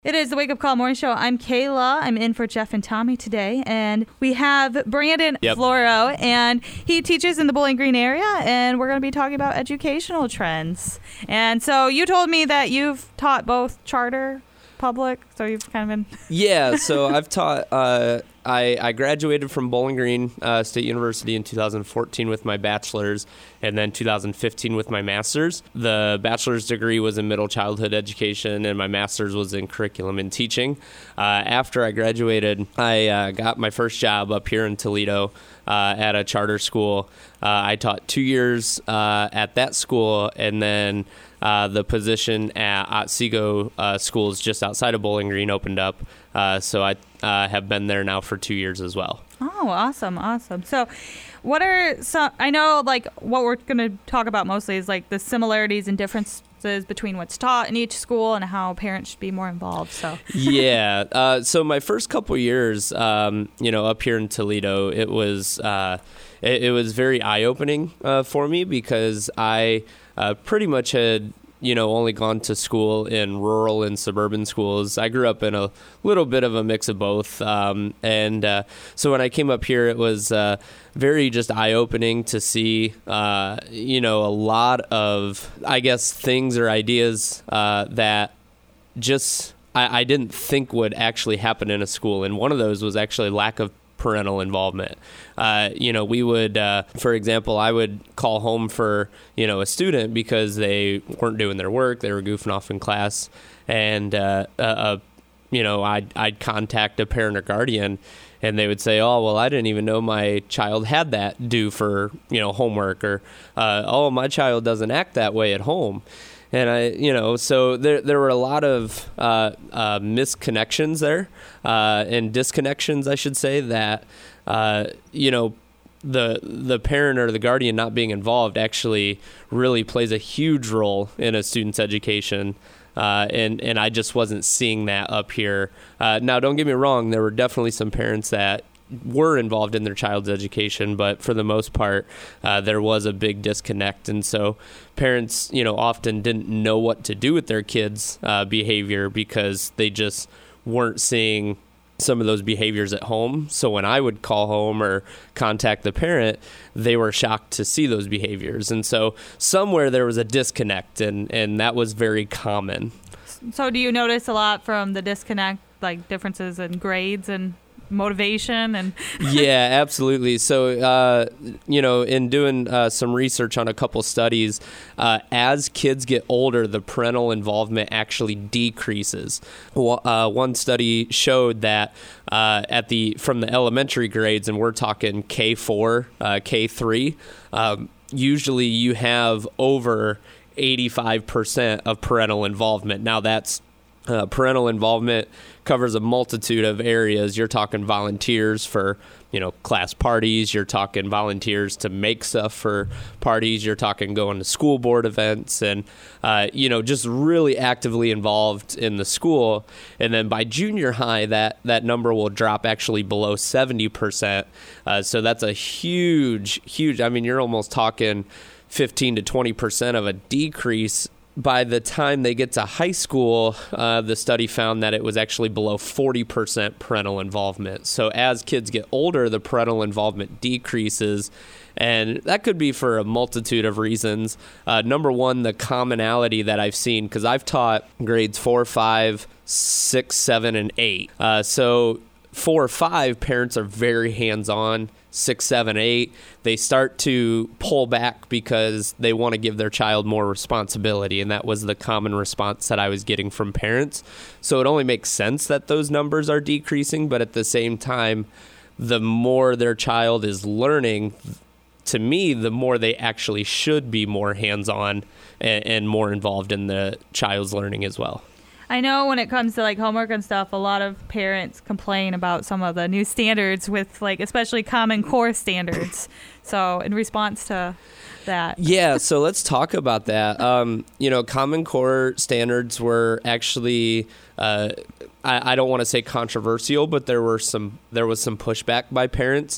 It is the Wake Up Call Morning Show. I'm Kayla. I'm in for Jeff and Tommy today. And we have Brandon Floro, and he teaches in the Bowling Green area, and we're going to be talking about educational trends. And so you told me that you've taught both charter, public, so you've kind of been... Yeah, so I've taught... I graduated from Bowling Green State University in 2014 with my bachelor's, and then 2015 with my master's. The bachelor's degree was in middle childhood education, and my master's was in curriculum and teaching. After I graduated, I got my first job up here in Toledo at a charter school. I taught 2 years at that school, and then the position at Otsego schools just outside of Bowling Green opened up. So I have been there now for 2 years as well. Oh, awesome. So what are some, I know like what we're going to talk about mostly is like the similarities and differences between what's taught in each school and how parents should be more involved. So yeah. So my first couple years, up here in Toledo, it was very eye-opening for me because I pretty much had only gone to school in rural and suburban schools. I grew up in a little bit of a mix of both. So when I came up here, it was very just eye-opening to see, a lot of, I guess, things or ideas that just I didn't think would actually happen in a school. And one of those was actually lack of parental involvement. We would, for example, I would call home for, a student because they weren't doing their work. They were goofing off in class. And, I'd contact a parent or guardian and they would say, oh, well, I didn't even know my child had that due for, homework, or, oh, my child doesn't act that way at home. And so there were a lot of misconnections there, and disconnections, I should say, that, the parent or the guardian not being involved actually really plays a huge role in a student's education. And I just wasn't seeing that up here. Now, don't get me wrong, there were definitely some parents that were involved in their child's education, but for the most part, there was a big disconnect. And so parents, often didn't know what to do with their kids' behavior because they just weren't seeing some of those behaviors at home. So when I would call home or contact the parent, they were shocked to see those behaviors. And so somewhere there was a disconnect, and that was very common. So do you notice a lot from the disconnect, like differences in grades and motivation? And Yeah, absolutely. So, in doing some research on a couple studies, as kids get older, the parental involvement actually decreases. One study showed that from the elementary grades, and we're talking K4, K3, usually you have over 85% of parental involvement. Now that's parental involvement covers a multitude of areas. You're talking volunteers for, class parties. You're talking volunteers to make stuff for parties. You're talking going to school board events and, just really actively involved in the school. And then by junior high, that number will drop actually below 70%. So that's a huge, you're almost talking 15 to 20% of a decrease. By the time they get to high school, the study found that it was actually below 40% parental involvement. So as kids get older, the parental involvement decreases, and that could be for a multitude of reasons. Number one, the commonality that I've seen, because I've taught grades 4, 5, 6, 7, and 8. So 4 or 5, parents are very hands-on. 6, 7, 8, they start to pull back because they want to give their child more responsibility. And that was the common response that I was getting from parents. So it only makes sense that those numbers are decreasing. But at the same time, the more their child is learning, to me, the more they actually should be more hands-on and more involved in the child's learning as well. I know when it comes to like homework and stuff, a lot of parents complain about some of the new standards with like especially Common Core standards. So in response to that. Yeah, so let's talk about that. Common Core standards were actually, I don't want to say controversial, but there was some pushback by parents.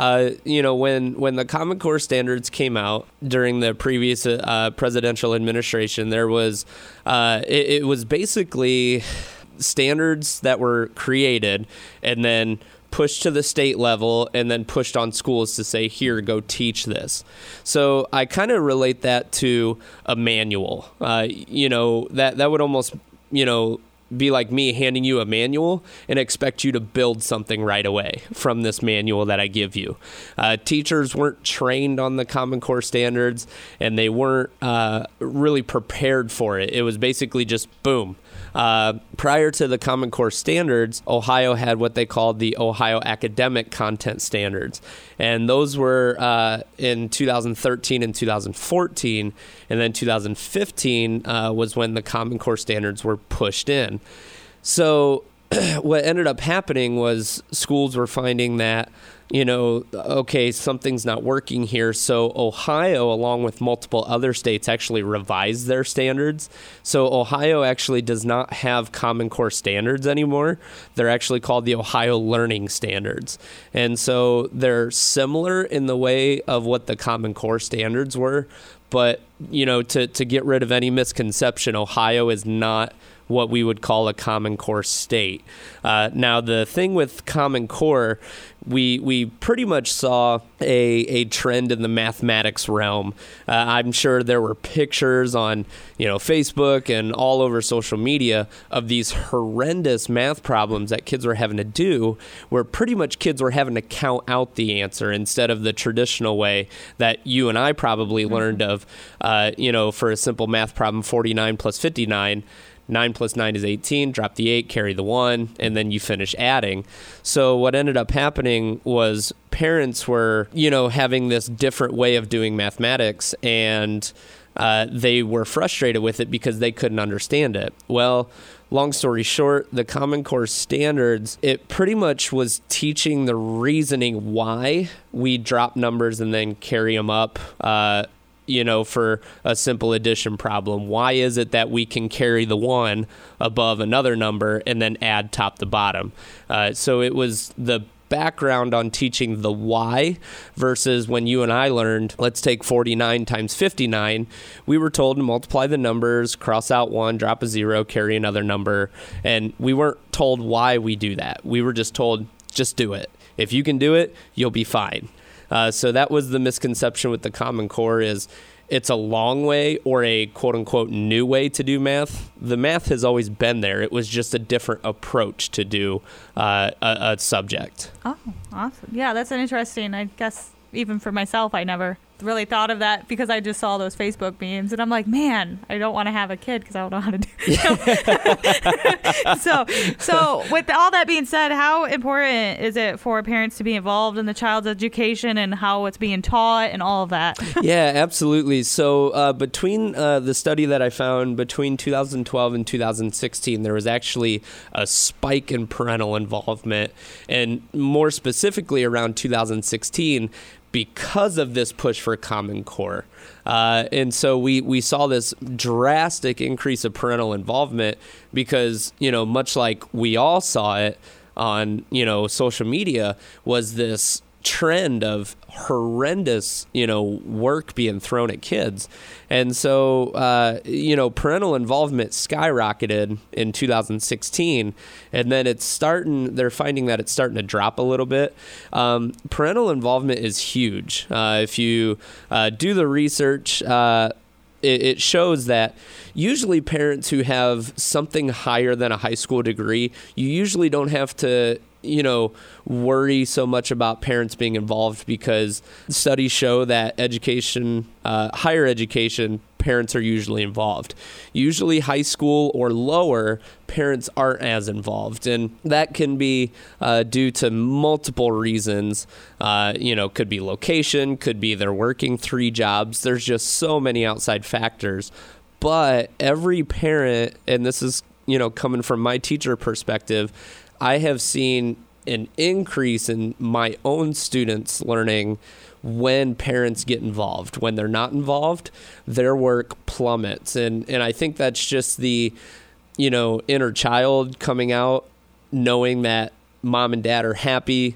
When the Common Core standards came out during the previous presidential administration, there was it was basically standards that were created and then pushed to the state level and then pushed on schools to say, here, go teach this. So I kind of relate that to a manual. That would almost, be like me handing you a manual and expect you to build something right away from this manual that I give you. Teachers weren't trained on the Common Core standards, and they weren't really prepared for it. It was basically just boom. Prior to the Common Core standards, Ohio had what they called the Ohio Academic Content Standards. And those were in 2013 and 2014. And then 2015 was when the Common Core standards were pushed in. So what ended up happening was schools were finding that, okay, something's not working here. So Ohio, along with multiple other states, actually revised their standards. So Ohio actually does not have Common Core standards anymore. They're actually called the Ohio Learning Standards. And so they're similar in the way of what the Common Core standards were. But, to get rid of any misconception, Ohio is not what we would call a Common Core state. Now, the thing with Common Core, we pretty much saw a trend in the mathematics realm. I'm sure there were pictures on Facebook and all over social media of these horrendous math problems that kids were having to do, where pretty much kids were having to count out the answer instead of the traditional way that you and I probably learned of, for a simple math problem, 49 plus 59. 9 plus 9 is 18, drop the 8, carry the 1, and then you finish adding. So what ended up happening was parents were, having this different way of doing mathematics, and they were frustrated with it because they couldn't understand it. Well, long story short, the Common Core standards, it pretty much was teaching the reasoning why we drop numbers and then carry them up, for a simple addition problem. Why is it that we can carry the 1 above another number and then add top to bottom? So it was the background on teaching the why versus when you and I learned, let's take 49 times 59. We were told to multiply the numbers, cross out 1, drop a 0, carry another number. And we weren't told why we do that. We were just told, just do it. If you can do it, you'll be fine. So that was the misconception with the Common Core, is it's a long way or a quote-unquote new way to do math. The math has always been there. It was just a different approach to do a subject. Oh, awesome. Yeah, that's an interesting, I guess, even for myself, I never really thought of that because I just saw those Facebook memes and I'm like, man, I don't want to have a kid because I don't know how to do it. So with all that being said, how important is it for parents to be involved in the child's education and how it's being taught and all of that? Yeah, absolutely. So between the study that I found between 2012 and 2016, there was actually a spike in parental involvement, and more specifically around 2016, because of this push for Common Core. And so we saw this drastic increase of parental involvement because, much like we all saw it on, social media, was this trend of horrendous, work being thrown at kids. And so, parental involvement skyrocketed in 2016, and then they're finding that it's starting to drop a little bit. Parental involvement is huge. If you do the research, it shows that usually parents who have something higher than a high school degree, you usually don't have to worry so much about parents being involved because studies show that higher education, parents are usually involved. Usually high school or lower, parents aren't as involved. And that can be due to multiple reasons. Could be location, could be they're working 3 jobs. There's just so many outside factors. But every parent, and this is, coming from my teacher perspective, I have seen an increase in my own students' learning when parents get involved. When they're not involved, their work plummets. And I think that's just the, inner child coming out, knowing that mom and dad are happy.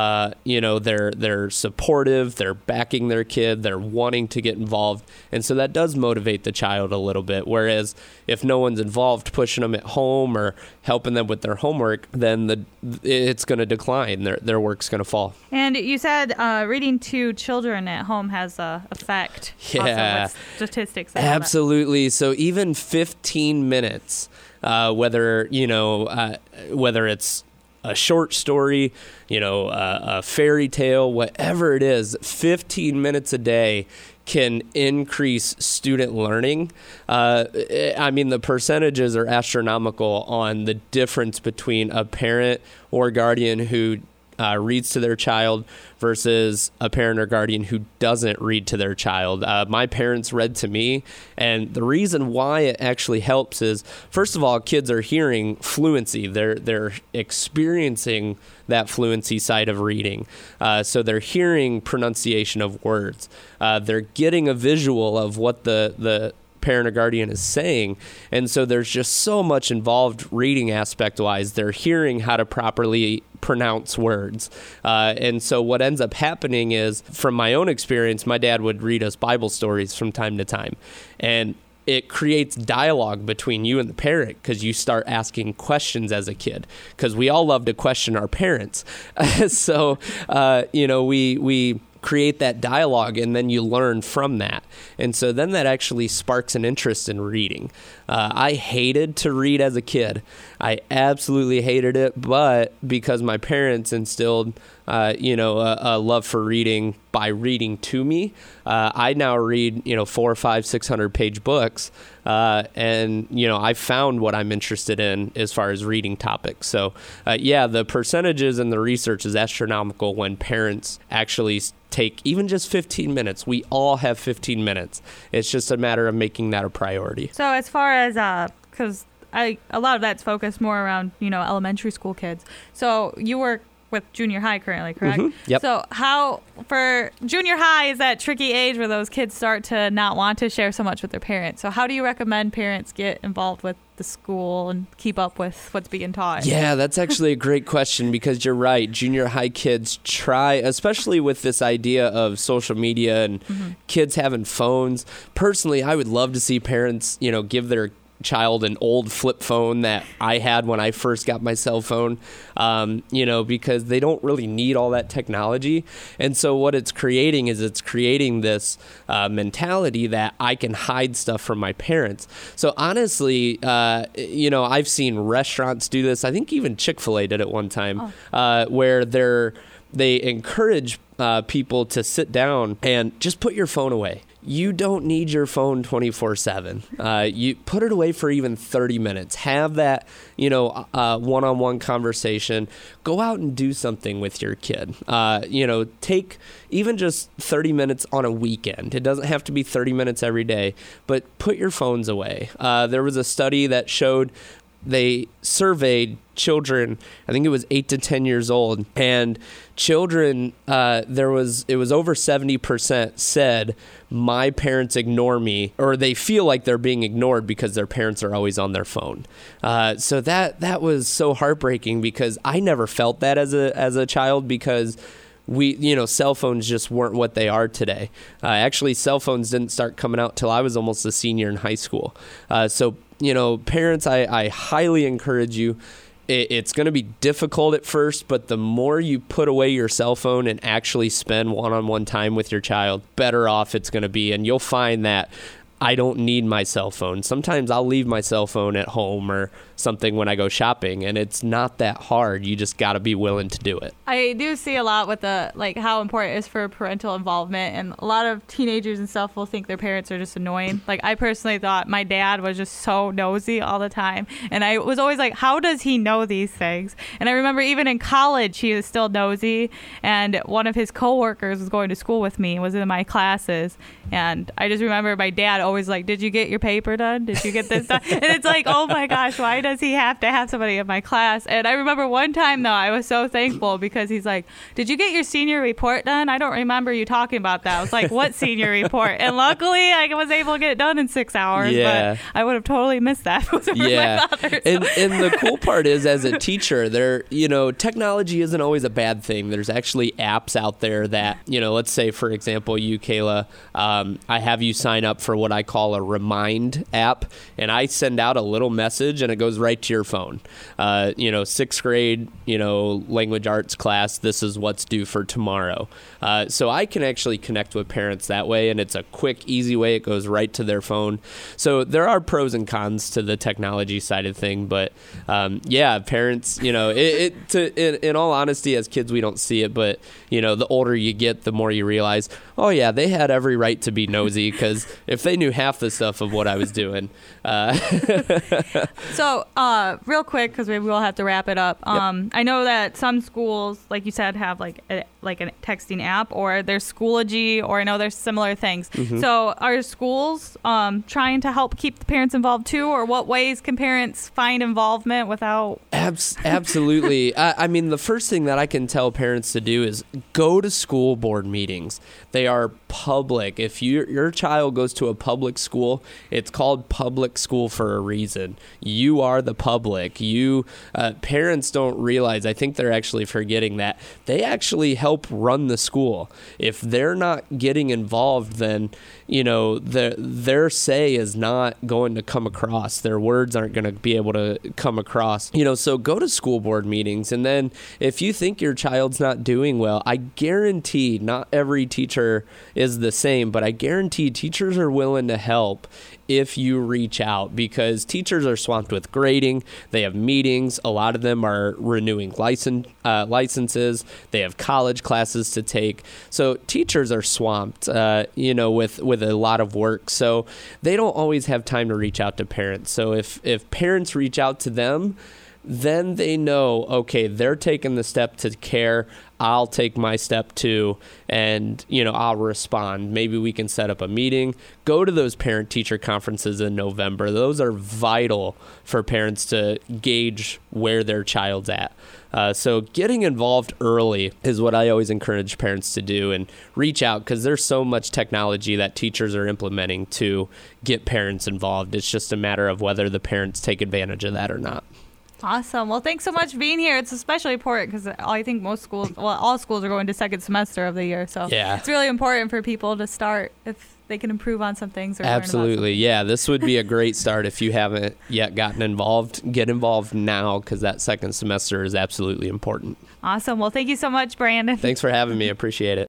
They're supportive, they're backing their kid, they're wanting to get involved. And so that does motivate the child a little bit. Whereas if no one's involved pushing them at home or helping them with their homework, then it's going to decline. Their work's going to fall. And you said reading to children at home has a effect. Yeah. Also, statistics. Absolutely. So even 15 minutes, whether it's a short story, a fairy tale, whatever it is, 15 minutes a day can increase student learning. The percentages are astronomical on the difference between a parent or guardian who reads to their child versus a parent or guardian who doesn't read to their child. My parents read to me, and the reason why it actually helps is, first of all, kids are hearing fluency. They're experiencing that fluency side of reading. So they're hearing pronunciation of words. They're getting a visual of what the parent or guardian is saying. And so there's just so much involved reading aspect wise. They're hearing how to properly pronounce words. And so what ends up happening is, from my own experience, my dad would read us Bible stories from time to time. And it creates dialogue between you and the parent, because you start asking questions as a kid, because we all love to question our parents. So, we create that dialogue, and then you learn from that. And so then that actually sparks an interest in reading. I hated to read as a kid. I absolutely hated it, but because my parents instilled, a love for reading by reading to me, I now read, 400, 500, 600 page books. And I found what I'm interested in as far as reading topics. So, the percentages and the research is astronomical when parents actually take even just 15 minutes. We all have 15 minutes. It's just a matter of making that a priority. So as far as, because a lot of that's focused more around, elementary school kids. So you work with junior high currently, correct? Mm-hmm. Yep. So how, for junior high, is that tricky age where those kids start to not want to share so much with their parents. So how do you recommend parents get involved with the school and keep up with what's being taught? Yeah, that's actually a great question, because you're right. Junior high kids try, especially with this idea of social media and kids having phones. Personally, I would love to see parents, give their child an old flip phone that I had when I first got my cell phone, because they don't really need all that technology. And so what it's creating is this mentality that I can hide stuff from my parents. So honestly, I've seen restaurants do this. I think even Chick-fil-A did it one time, where they encourage people to sit down and just put your phone away. You don't need your phone 24/7. You put it away for even 30 minutes. Have that, one-on-one conversation. Go out and do something with your kid. Take even just 30 minutes on a weekend. It doesn't have to be 30 minutes every day, but put your phones away. There was a study that showed they surveyed children, I think it was 8 to 10 years old, and children, it was over 70% said, my parents ignore me, or they feel like they're being ignored because their parents are always on their phone. So that was so heartbreaking, because I never felt that as a child, because cell phones just weren't what they are today. Actually, cell phones didn't start coming out till I was almost a senior in high school. So parents, I highly encourage you. It's going to be difficult at first, but the more you put away your cell phone and actually spend one-on-one time with your child, better off it's going to be. And you'll find that I don't need my cell phone. Sometimes I'll leave my cell phone at home or something when I go shopping, and it's not that hard. You just got to be willing to do it. I do see a lot with how important it is for parental involvement, and a lot of teenagers and stuff will think their parents are just annoying. Like, I personally thought my dad was just so nosy all the time, and I was always like, how does he know these things? And I remember even in college, he was still nosy, and one of his coworkers was going to school with me, was in my classes, and I just remember my dad always like, did you get your paper done? Did you get this done? And it's like, oh my gosh, why does he have to have somebody in my class? And I remember one time, though, I was so thankful because he's like, did you get your senior report done? I don't remember you talking about that. I was like, what senior report? And luckily, I was able to get it done in 6 hours. Yeah. But I would have totally missed that if it wasn't for my father. So. And the cool part is, as a teacher, technology isn't always a bad thing. There's actually apps out there that, let's say, for example, you, Kayla, I have you sign up for what I call a Remind app, and I send out a little message, and it goes right to your phone. 6th grade, language arts class, this is what's due for tomorrow. So I can actually connect with parents that way, and it's a quick, easy way. It goes right to their phone. So there are pros and cons to the technology side of thing, but parents, in all honesty, as kids, we don't see it, but the older you get, the more you realize, oh yeah, they had every right to be nosy, because if they knew half the stuff of what I was doing. So real quick, because we will have to wrap it up. Yep. I know that some schools, like you said, have like a texting app, or there's Schoology, or I know there's similar things. Mm-hmm. So are schools trying to help keep the parents involved too, or what ways can parents find involvement without? Absolutely. I mean, the first thing that I can tell parents to do is go to school board meetings. They are public. If your child goes to a public school, it's called public school for a reason. You are the public. Parents don't realize, I think they're actually forgetting that they actually help run the school. If they're not getting involved, then their say is not going to come across. Their words aren't going to be able to come across. So go to school board meetings. And then if you think your child's not doing well, I guarantee, not every teacher is the same, but I guarantee teachers are willing to help if you reach out, because teachers are swamped with grading. They have meetings. A lot of them are renewing licenses. They have college classes to take. So teachers are swamped, with a lot of work. So they don't always have time to reach out to parents. So if parents reach out to them, then they know, okay, they're taking the step to care. I'll take my step too, and I'll respond. Maybe we can set up a meeting. Go to those parent-teacher conferences in November. Those are vital for parents to gauge where their child's at. So getting involved early is what I always encourage parents to do, and reach out, because there's so much technology that teachers are implementing to get parents involved. It's just a matter of whether the parents take advantage of that or not. Awesome. Well, thanks so much for being here. It's especially important because I think all schools are going to second semester of the year. So It's really important for people to start if they can improve on some things. Or Absolutely. Yeah, this would be a great start. If you haven't yet gotten involved, get involved now, because that second semester is absolutely important. Awesome. Well, thank you so much, Brandon. Thanks for having me. I appreciate it.